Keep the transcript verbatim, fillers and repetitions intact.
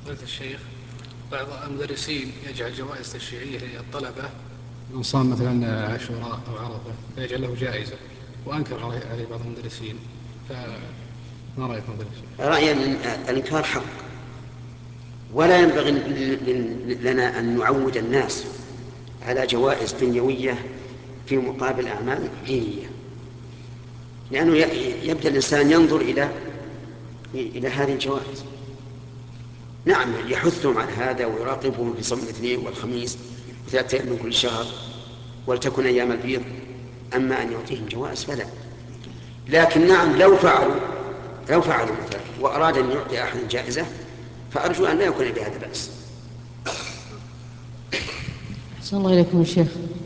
فضيلة الشيخ، بعض المدرسين يجعل جوائز تشجيعية للطلبة من صام مثلا عاشوراء أو عرفة فيجعل له جائزة، وأنكر عليه بعض المدرسين، فما رأيكم فضيلة الشيخ؟ رأيي أن الإنكار حق، ولا ينبغي لنا أن نعود الناس على جوائز دنيوية في مقابل أعمال دينية، لأنه يبدأ الإنسان ينظر إلى إلى هذه الجوائز. نعم يحثهم على هذا ويراقبهم في صوم الاثنين والخميس وثلاثة أيام من كل شهر ولتكن أيام البيض، أما أن يعطيهم جوائز فلا. لكن نعم لو فعلوا لو فعلوا مثلا وأراد أن يعطي أحد جائزة فأرجو أن لا يكون بهذا بأس. أحسن الله إليكم الشيخ.